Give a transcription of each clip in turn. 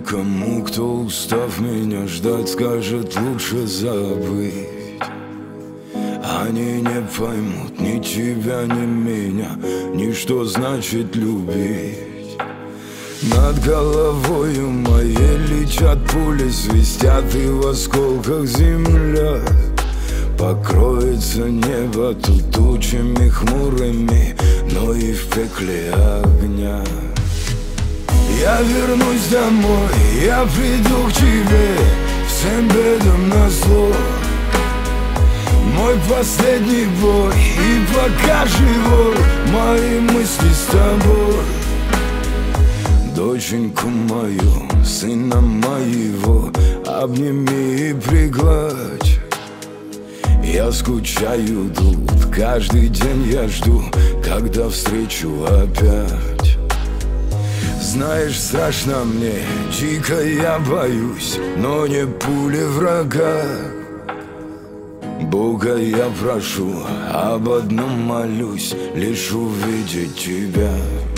никому, кто, устав меня ждать, скажет лучше забыть. Они не поймут ни тебя, ни меня, ни что значит любить. Над головою моей летят пули, свистят, и в осколках земля. Покроется небо тут тучами хмурыми, но и в пекле огня. Я вернусь домой, я приду к тебе, всем бедам назло. Мой последний бой, и пока живой, мои мысли с тобой. Доченьку мою, сына моего, обними и пригладь. Я скучаю тут, каждый день я жду, когда встречу опять. Знаешь, страшно мне, дико я боюсь, но не пули врага. Бога я прошу, об одном молюсь, лишь увидеть тебя.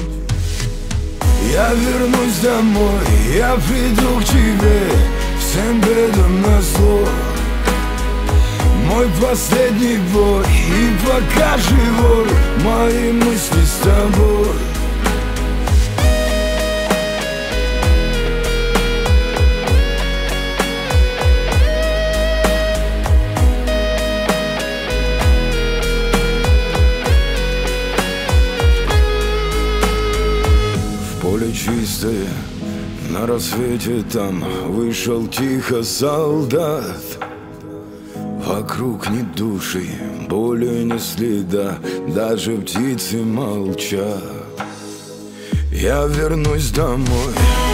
Я вернусь домой, я приду к тебе, всем бедам назло. Мой последний бой, и пока живой, мои мысли с тобой. Поле чистое, на рассвете там вышел тихо солдат. Вокруг ни души, боли ни следа, даже птицы молчат. Я вернусь домой,